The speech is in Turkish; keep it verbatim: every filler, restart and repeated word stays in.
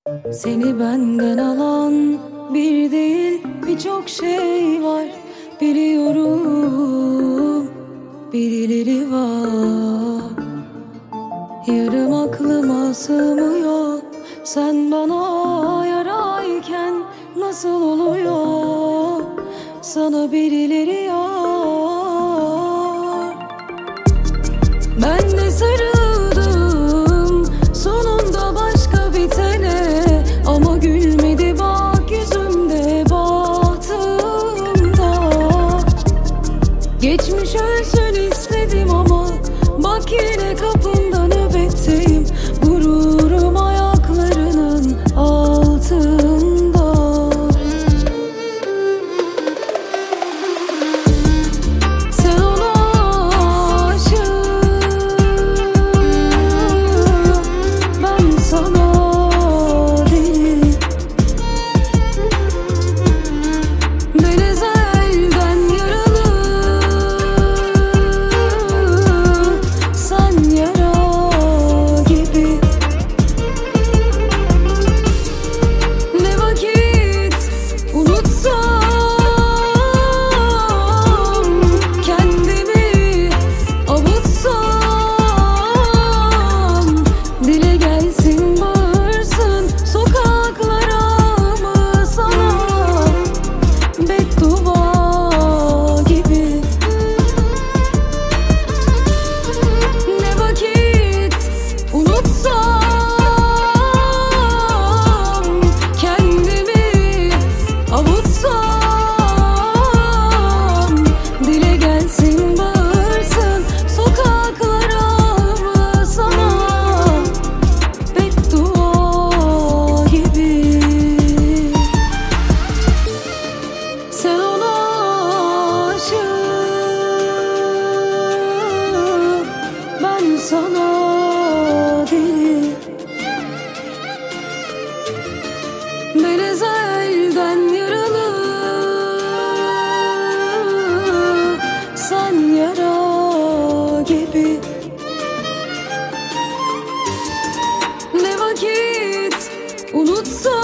Seni benden alan bir değil birçok şey var. Biliyorum birileri var. Yarım aklıma sığmıyor. Sen bana yarayken nasıl oluyor sana birileri yar? Ben de sarıldım sonunda başka bir tene, ama gülmedi bak yüzümde bahtımda. Geçmiş ölsün istedim ama bak yine kapında nöbetteyim. Gururum ayaklarının altında. Sen ona aşık, ben sana deli. Ben ezelden yaralı, sen yara gibi. Ne vakit unutsam, kendimi avutsam, dile gelsin bağırsın sokaklara mı sana beddua gibi. Ne vakit unutsam, kendimi avutsam, dile gelsin bağırsın sokaklara mı sana beddua gibi. Sen ona aşık, ben sana deli. Ben ezelden yaralı, sen yara gibi. Ne vakit unutsam,